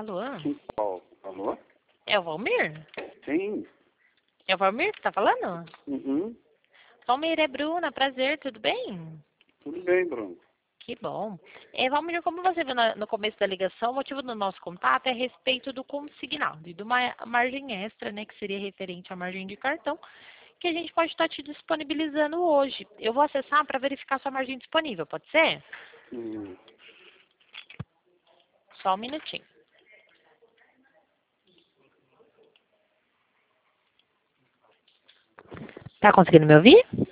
Alô? Qual? Alô? É o Valmir? Sim. É o Valmir que tá falando? Uhum. Valmir, é Bruna, prazer, tudo bem? Tudo bem, Bruno. Que bom. Valmir, como você viu no começo da ligação, o motivo do nosso contato é a respeito do consignado e de uma margem extra, né, que seria referente à margem de cartão, que a gente pode estar te disponibilizando hoje. Eu vou acessar para verificar sua margem disponível, pode ser? Hum. Só um minutinho. Tá conseguindo me ouvir?